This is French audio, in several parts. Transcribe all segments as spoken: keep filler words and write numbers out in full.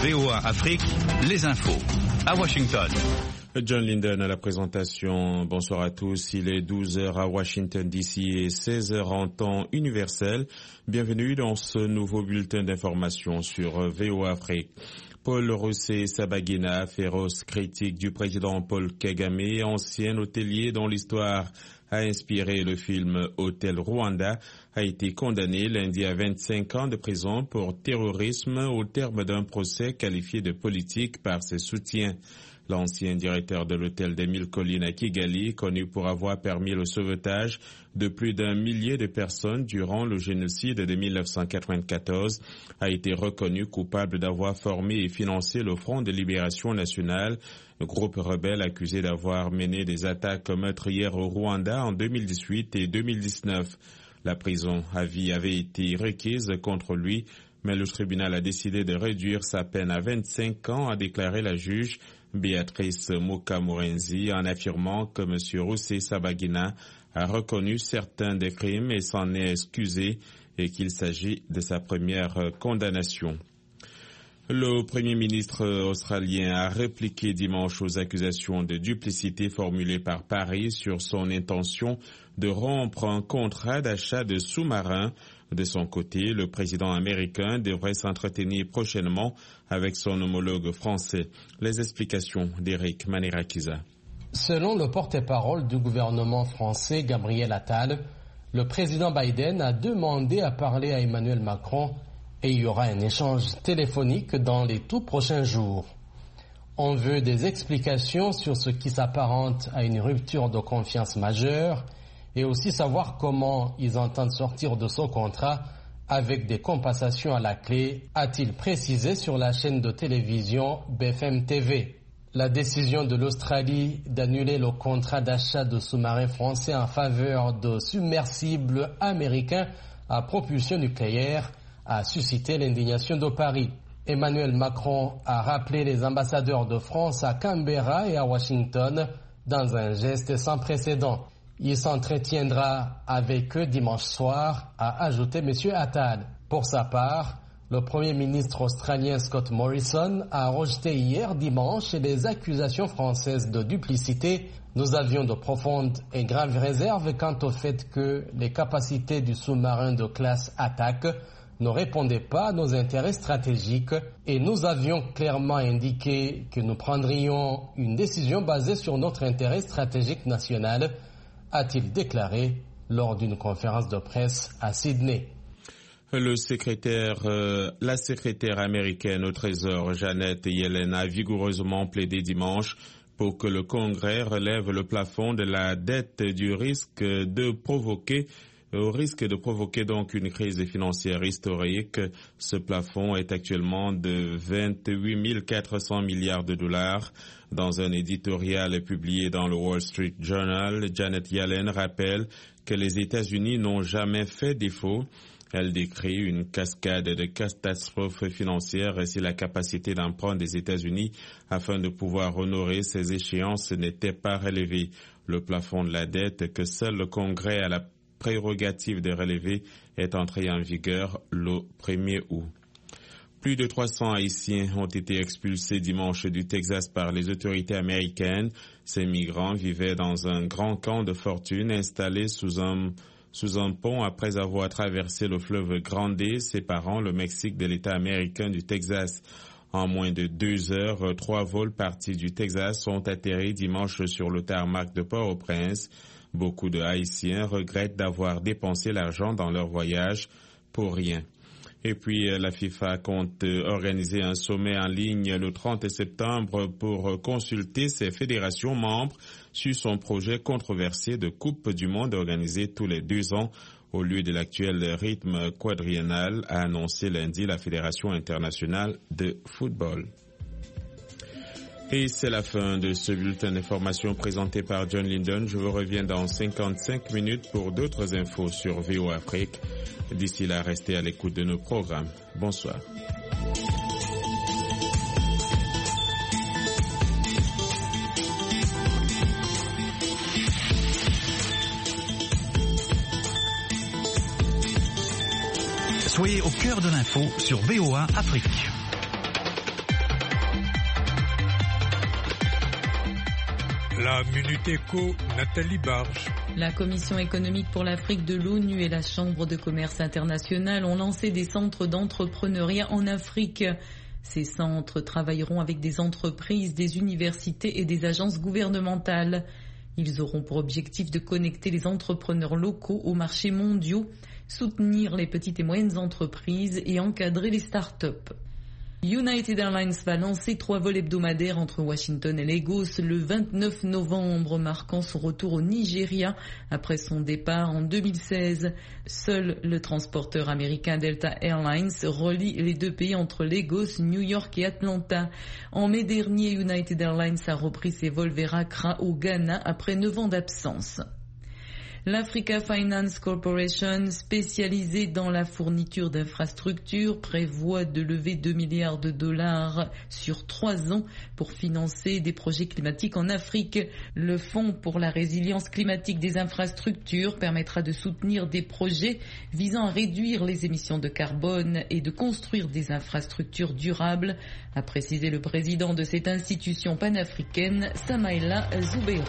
V O A Afrique, les infos. À Washington. John Linden à la présentation. Bonsoir à tous. Il est douze heures à Washington D C et seize heures en temps universel. Bienvenue dans ce nouveau bulletin d'information sur V O A Afrique. Paul Rusesabagina, féroce critique du président Paul Kagame, ancien hôtelier dont l'histoire a inspiré le film Hôtel Rwanda, a été condamné lundi à vingt-cinq ans de prison pour terrorisme au terme d'un procès qualifié de politique par ses soutiens. L'ancien directeur de l'hôtel des Mille Collines à Kigali, connu pour avoir permis le sauvetage de plus d'un millier de personnes durant le génocide de mille neuf cent quatre-vingt-quatorze, a été reconnu coupable d'avoir formé et financé le Front de Libération Nationale, le groupe rebelle accusé d'avoir mené des attaques meurtrières au Rwanda en deux mille dix-huit et deux mille dix-neuf. La prison à vie avait été requise contre lui, mais le tribunal a décidé de réduire sa peine à vingt-cinq ans, a déclaré la juge Béatrice Mukamurenzi, en affirmant que M. Rusesabagina a reconnu certains des crimes et s'en est excusé et qu'il s'agit de sa première condamnation. Le Premier ministre australien a répliqué dimanche aux accusations de duplicité formulées par Paris sur son intention de rompre un contrat d'achat de sous-marins. De son côté, le président américain devrait s'entretenir prochainement avec son homologue français. Les explications d'Éric Manirakiza. Selon le porte-parole du gouvernement français, Gabriel Attal, le président Biden a demandé à parler à Emmanuel Macron et il y aura un échange téléphonique dans les tout prochains jours. On veut des explications sur ce qui s'apparente à une rupture de confiance majeure et aussi savoir comment ils entendent sortir de ce contrat avec des compensations à la clé, a-t-il précisé sur la chaîne de télévision B F M T V. La décision de l'Australie d'annuler le contrat d'achat de sous-marins français en faveur de submersibles américains à propulsion nucléaire a suscité l'indignation de Paris. Emmanuel Macron a rappelé les ambassadeurs de France à Canberra et à Washington dans un geste sans précédent. Il s'entretiendra avec eux dimanche soir, a ajouté M. Attal. Pour sa part, le Premier ministre australien Scott Morrison a rejeté hier dimanche les accusations françaises de duplicité. Nous avions de profondes et graves réserves quant au fait que les capacités du sous-marin de classe Attack ne répondaient pas à nos intérêts stratégiques et nous avions clairement indiqué que nous prendrions une décision basée sur notre intérêt stratégique national, a-t-il déclaré lors d'une conférence de presse à Sydney. Le secrétaire, euh, la secrétaire américaine au Trésor, Janet Yellen, a vigoureusement plaidé dimanche pour que le Congrès relève le plafond de la dette du risque de provoquer Au risque de provoquer donc une crise financière historique. Ce plafond est actuellement de vingt-huit mille quatre cents milliards de dollars. Dans un éditorial publié dans le Wall Street Journal, Janet Yellen rappelle que les États-Unis n'ont jamais fait défaut. Elle décrit une cascade de catastrophes financières si la capacité d'emprunt des États-Unis afin de pouvoir honorer ces échéances n'était pas relevée. Le plafond de la dette que seul le Congrès a la prérogative de relever est entrée en vigueur le premier août. Plus de trois cents Haïtiens ont été expulsés dimanche du Texas par les autorités américaines. Ces migrants vivaient dans un grand camp de fortune installé sous un, sous un pont après avoir traversé le fleuve Grande, séparant le Mexique de l'État américain du Texas. En moins de deux heures, trois vols partis du Texas ont atterri dimanche sur le tarmac de Port-au-Prince. Beaucoup de Haïtiens regrettent d'avoir dépensé l'argent dans leur voyage pour rien. Et puis, la FIFA compte organiser un sommet en ligne le trente septembre pour consulter ses fédérations membres sur son projet controversé de Coupe du Monde organisé tous les deux ans au lieu de l'actuel rythme quadriennal, a annoncé lundi la Fédération internationale de football. Et c'est la fin de ce bulletin d'information présenté par John Linden. Je vous reviens dans cinquante-cinq minutes pour d'autres infos sur V O A Afrique. D'ici là, restez à l'écoute de nos programmes. Bonsoir. Soyez au cœur de l'info sur V O A Afrique. La Minute Éco, Nathalie Barge. La Commission économique pour l'Afrique de l'ONU et la Chambre de commerce internationale ont lancé des centres d'entrepreneuriat en Afrique. Ces centres travailleront avec des entreprises, des universités et des agences gouvernementales. Ils auront pour objectif de connecter les entrepreneurs locaux aux marchés mondiaux, soutenir les petites et moyennes entreprises et encadrer les start-up. United Airlines va lancer trois vols hebdomadaires entre Washington et Lagos le vingt-neuf novembre, marquant son retour au Nigeria après son départ en deux mille seize. Seul le transporteur américain Delta Airlines relie les deux pays entre Lagos, New York et Atlanta. En mai dernier, United Airlines a repris ses vols vers Accra au Ghana après neuf ans d'absence. L'Africa Finance Corporation, spécialisée dans la fourniture d'infrastructures, prévoit de lever deux milliards de dollars sur trois ans pour financer des projets climatiques en Afrique. Le Fonds pour la résilience climatique des infrastructures permettra de soutenir des projets visant à réduire les émissions de carbone et de construire des infrastructures durables, a précisé le président de cette institution panafricaine, Samaïla Zoubeiro.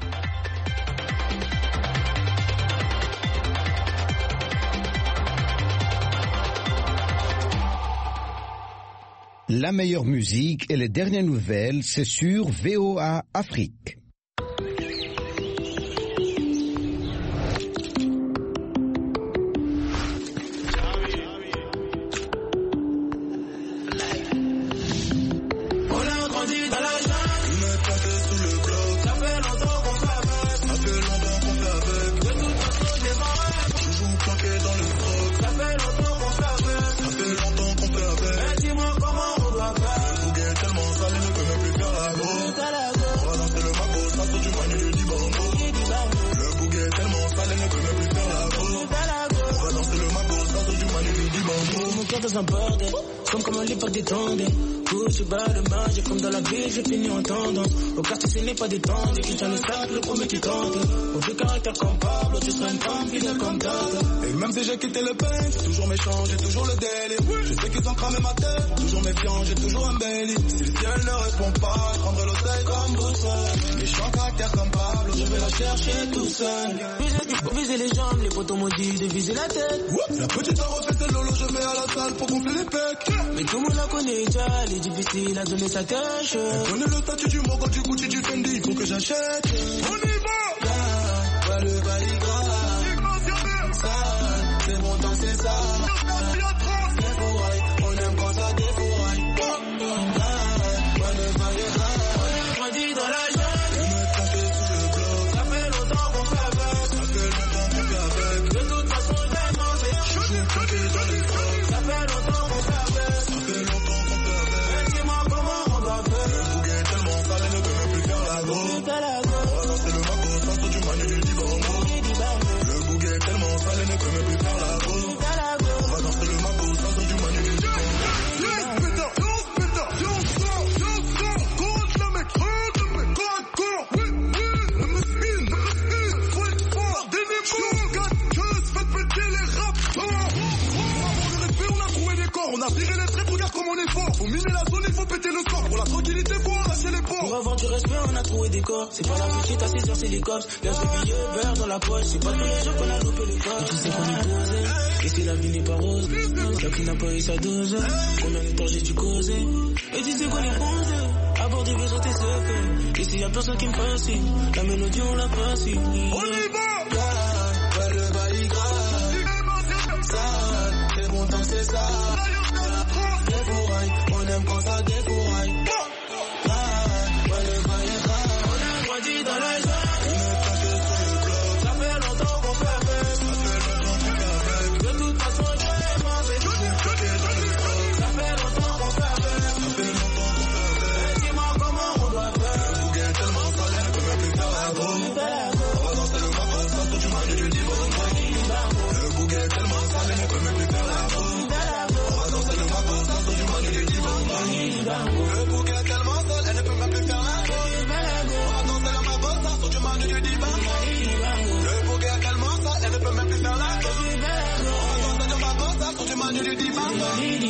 La meilleure musique et les dernières nouvelles, c'est sur V O A Afrique. Comme comment l'époque détendait. Couche bas de marge, comme dans la ville, j'ai fini en tendance. Au quartier, ce n'est pas détendu. Qui tient le sac, le premier qui compte. Au vu caractère comme Pablo, tu seras une femme fidèle comme Tata. Et même si j'ai quitté le pain, c'est toujours méchant, j'ai toujours le délire. Je sais qu'ils ont cramé ma tête, toujours méfiant, j'ai toujours un belly. Si le ciel ne répond pas, je prendrai l'oseille comme boussole. Méchant caractère comme Pablo, je vais la chercher tout seul. Viser, viser les jambes, les potos m'ont dit de viser la tête. La petite a refait ses lolo, je vais à la salle pour gonfler les pecs. Mais tout le monde la connaît déjà, elle est difficile à donner sa cache. Elle connaît le statut du Mogo, du Gucci, du Fendi, il faut que j'achète. On y va! Yeah, ouais, le bail gras. Ça, c'est bon temps, c'est ça. Défouraille, on aime quand ça défouraille. Ouais, le bail est gras. On a grandi dans la jungle. Je me cacher sous le bloc. Ça fait longtemps qu'on fait avec. Ça fait longtemps qu'on fait avec. De toute façon, j'ai demandé. Je suis caché dans les blocs. Ça fait longtemps qu'on fait avec. Ça fait longtemps qu'on fait avec. Mais dis-moi comment on doit faire. Le bouquet est tellement sale, elle ne peut même plus faire la go. On va lancer le maco, sans saut du manu du dibango. Le bouquet est tellement sale, elle ne peut même plus faire la go. On va danser le maco, sans saut du manu du dibango. Yes, pétard, yes, pétard, yes, sort, yes, sort. Compte le mec, compte le mec, compte, compte. Oui, oui, ne me spin, ne me spin. Faut être fort, des niveaux. Regarde que se fait péter les rapports. Pour le respect, on a trouvé des corps. On a viré les traits, regarde comme on est fort. Faut miner la zone, il faut péter le score. Pour la tranquillité, faut arracher les ports. Pour avoir du respect, on a trouvé des corps. C'est pas la petite à six heures, c'est les cops. Lâche les billets verts dans la poche. C'est pas tous les jours qu'on a loupé les corps. Et tu sais qu'on est posé. Et si la vie n'est pas rose, la qui n'a pas eu sa dose. Combien de temps j'ai dû causer. Et tu sais qu'on est posé. Avoir des besoins, t'es secret. Ici y'a personne qui me fascine. La mélodie, on la fascine. On y va! Yeah, ouais, le bail gras. Ça, c'est bon temps, c'est ça. Défouraille, on aime quand ça défouraille. Ouais, le bail est gras. On a grandi dans la jungle. Je me cache sous le bloc. Ça fait longtemps qu'on fait avec. Ça fait longtemps qu'on fait avec. De toute façon, je vais manger. Je suis bloqué dans le bloc. Ça fait longtemps qu'on fait avec. Ça fait longtemps qu'on fait avec. Mais dis-moi comment on doit faire. Le bouquet est tellement sale, elle ne peut même plus faire la go. On va danser le maco, sans saut du manu du dibango. Le bouquet est tellement sale, elle ne peut même plus faire la go. On va danser le maco, sans saut du manu du dibango. Le bouquet est tellement sale, elle ne peut même plus faire la go. On va danser le maco, sans saut du manu du dibango. Le bouquet est tellement sale, elle ne peut même plus faire la go. On va danser le maco, sans saut du manu du dibango.